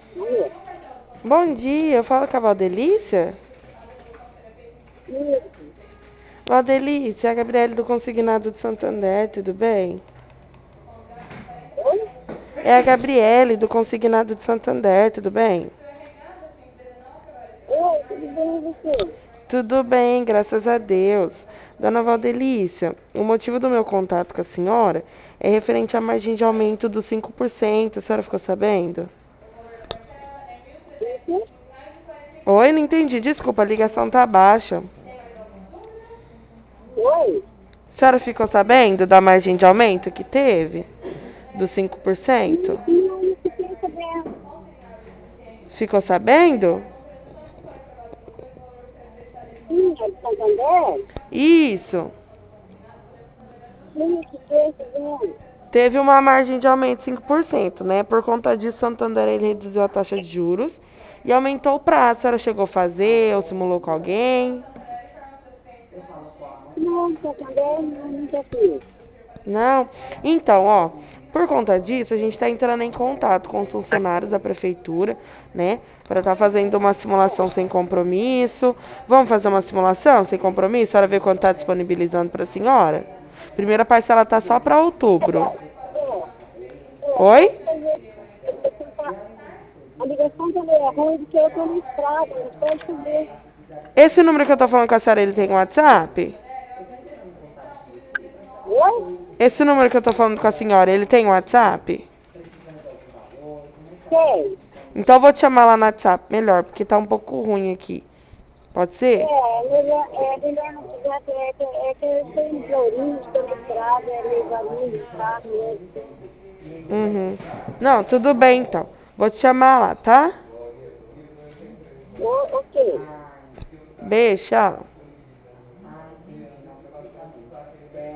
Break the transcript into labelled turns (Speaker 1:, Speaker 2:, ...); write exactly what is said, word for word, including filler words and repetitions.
Speaker 1: Alô?
Speaker 2: Bom dia, eu falo com a Valdelícia.
Speaker 1: Isso.
Speaker 2: Valdelícia, é a Gabriele do Consignado de Santander, tudo bem?
Speaker 1: Oi?
Speaker 2: É a Gabriele do Consignado de Santander, tudo bem?
Speaker 1: Oi, tudo bem e você?
Speaker 2: Tudo bem, graças a Deus. Dona Valdelícia, o motivo do meu contato com a senhora é referente à margem de aumento dos cinco por cento. A senhora ficou sabendo?
Speaker 1: Isso?
Speaker 2: Oi, não entendi, desculpa, a ligação tá baixa.
Speaker 1: Oi?
Speaker 2: A senhora ficou sabendo da margem de aumento que teve? Dos cinco por
Speaker 1: Sim,
Speaker 2: cento?
Speaker 1: sim, eu não fiquei sabendo.
Speaker 2: Ficou sabendo?
Speaker 1: Sim, é de Santander?
Speaker 2: Isso.
Speaker 1: Sim, eu fiquei sabendo.
Speaker 2: Teve uma margem de aumento de cinco por cento, né? Por conta disso, Santander ele reduziu a taxa de juros e aumentou o prazo. A senhora chegou a fazer ou simulou com alguém?
Speaker 1: Não, de Santander não, nunca fiz.
Speaker 2: Não? Então, ó, por conta disso, a gente está entrando em contato com os funcionários da prefeitura, né? Para estar fazendo uma simulação sem compromisso. Vamos fazer uma simulação sem compromisso? A senhora vê quanto está disponibilizando para a senhora? Primeira parcela tá só para outubro.
Speaker 1: É, é,
Speaker 2: Oi?
Speaker 1: pode fazer. Eu vou tentar. A ligação também é ruim porque eu estou na estrada, não pode saber.
Speaker 2: Esse número que eu tô falando com a senhora, ele tem WhatsApp?
Speaker 1: Oi?
Speaker 2: Esse número que eu tô falando com a senhora, ele tem WhatsApp?
Speaker 1: Sei.
Speaker 2: Então eu vou te chamar lá no WhatsApp, melhor, porque tá um pouco ruim aqui. Pode
Speaker 1: É,
Speaker 2: ser?
Speaker 1: é melhor, é melhor não tiver, é que, é que eu estou em Fleurinho, estou na estrada, é meio barulho, estrada mesmo.
Speaker 2: Uhum. Não, tudo bem então. Vou te chamar lá, tá?
Speaker 1: O, ok.
Speaker 2: Beijo, tchau.